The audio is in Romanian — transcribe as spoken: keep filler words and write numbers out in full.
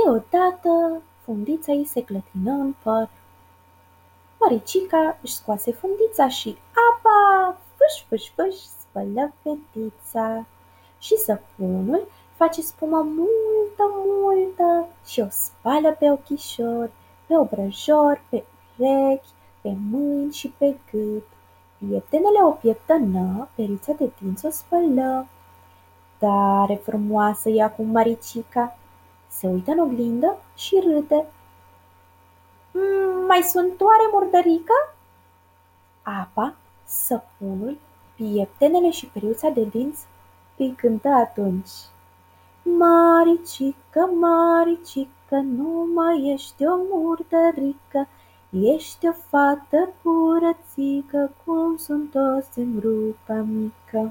Deodată fundița ei se clătină în păr. Măricica își scoase fundița și apa, fâș, fâș, fâș, spălă fetița. Și săpunul face spumă multă, multă și o spală pe ochișori, pe obrăjor, pe urechi, pe mâini și pe gât. Pieptenele o pieptănă, perița de dinți o spălă. Tare frumoasă e acum Maricica. Se uită în oglindă și râde. "Mm, mai sunt oare murdărică?" Apa, săpunul, pieptenele și periuța de dinți îi cântă atunci. Maricică, Maricică, nu mai ești o murdărică, ești o fată curățică, cum sunt toți în grupa mică.